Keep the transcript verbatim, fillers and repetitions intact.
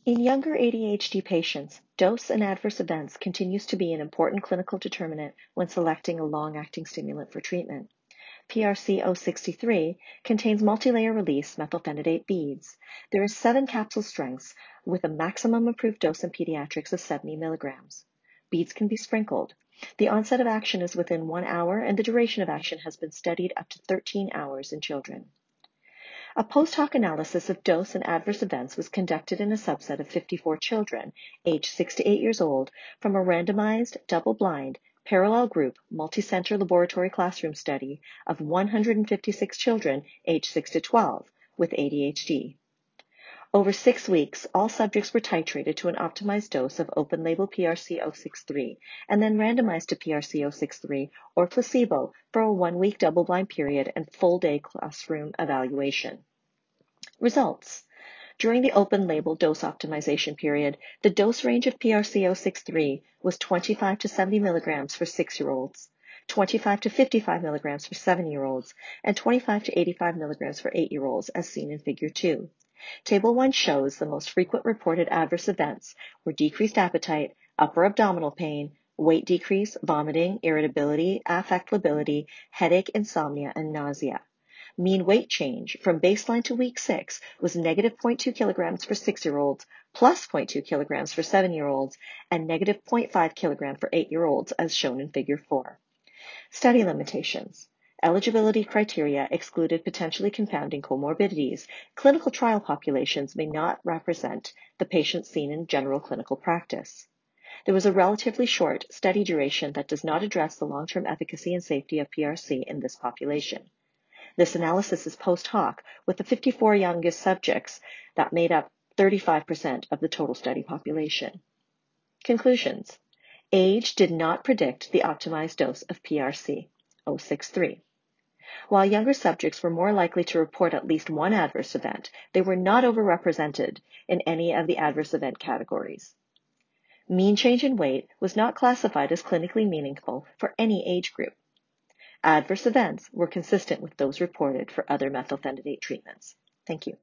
In younger A D H D patients, dose and adverse events continues to be an important clinical determinant when selecting a long-acting stimulant for treatment. P R C zero six three contains multi-layer release methylphenidate beads. There are seven capsule strengths with a maximum approved dose in pediatrics of seventy milligrams. Beads can be sprinkled. The onset of action is within one hour, and the duration of action has been studied up to thirteen hours in children. A post-hoc analysis of dose and adverse events was conducted in a subset of fifty-four children, aged six to eight years old, from a randomized, double-blind, parallel group, multi-center laboratory classroom study of one hundred fifty-six children aged six to twelve with A D H D. Over six weeks, all subjects were titrated to an optimized dose of open-label P R C zero six three and then randomized to P R C zero six three or placebo for a one-week double-blind period and full-day classroom evaluation. Results. During the open-label dose optimization period, the dose range of P R C zero six three was twenty-five to seventy milligrams for six-year-olds, twenty-five to fifty-five milligrams for seven-year-olds, and twenty-five to eighty-five milligrams for eight-year-olds, as seen in Figure two. Table one shows the most frequent reported adverse events were decreased appetite, upper abdominal pain, weight decrease, vomiting, irritability, affect lability, headache, insomnia, and nausea. Mean weight change from baseline to week six was negative zero point two kilograms for six-year-olds, plus zero point two kilograms for seven-year-olds, and negative zero point five kilograms for eight-year-olds, as shown in Figure four. Study limitations. Eligibility criteria excluded potentially confounding comorbidities. Clinical trial populations may not represent the patients seen in general clinical practice. There was a relatively short study duration that does not address the long-term efficacy and safety of P R C in this population. This analysis is post hoc, with the fifty-four youngest subjects that made up thirty-five percent of the total study population. Conclusions. Age did not predict the optimized dose of P R C zero six three. While younger subjects were more likely to report at least one adverse event, they were not overrepresented in any of the adverse event categories. Mean change in weight was not classified as clinically meaningful for any age group. Adverse events were consistent with those reported for other methylphenidate treatments. Thank you.